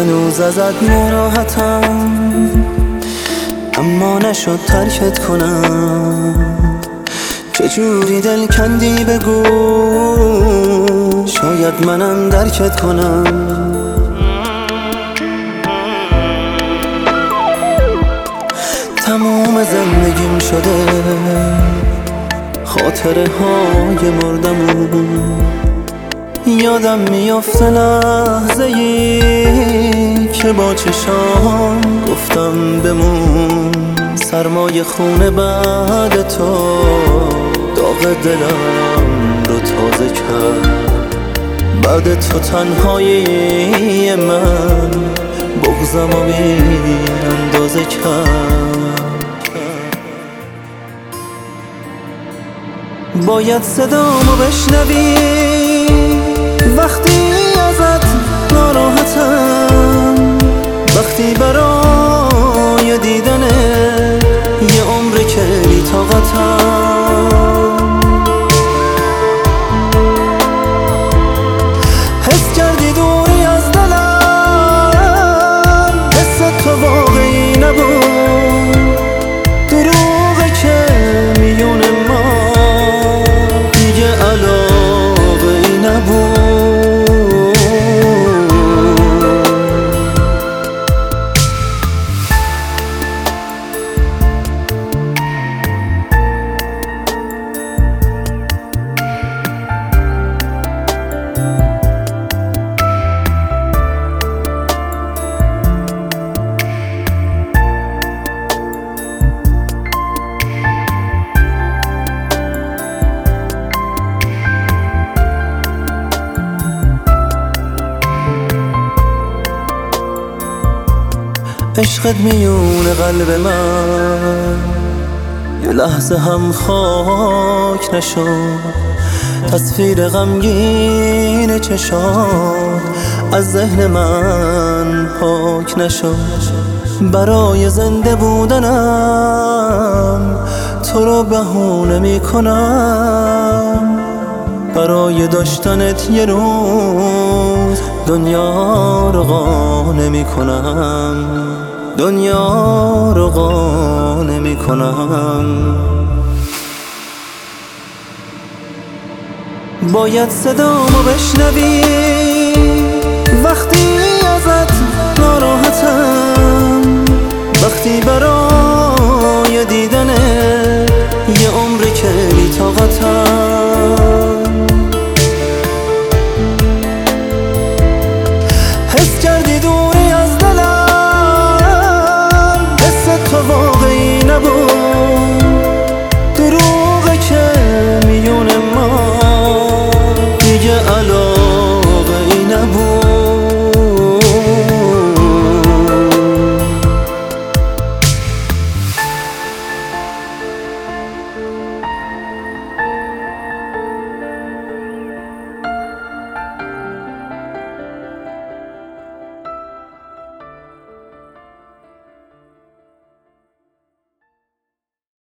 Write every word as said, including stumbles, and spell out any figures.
هنوز ازت ناراحتم، اما نشد ترکت کنم. چجوری دل کندی بگو، شاید منم درکت کنم. تموم زندگیم شده خاطره های مردمون، یادم میافته لحظه ای که با چشام گفتم بمون. سرمای خونه بعد تو داغ دلم رو تازه کرد. بعد تو تنهایی من بغضم رو بی اندازه کرد. باید صدامو بشنوی وقتی ازت ناراحتم، وقتی برای دیدن یه عمر که بی طاقتم. حس کردی دوری از دلم، حس تو واقعی نبود. دروغه که میون ما دیگه علاقه ای نبود. عشقت میون قلب من یه لحظه هم خاک نشد. تصویر غمگین چشات از ذهن من پاک نشد. برای زنده بودنم تو رو بهونه میکنم، برای داشتنت یه روز دنیا رو قانع میکنم، دنیا رو قانع میکنم. باید صدامو بشنوی وقتی ازت ناراحتم، وقتی برای دیدن یه عمر که بی طاقتم.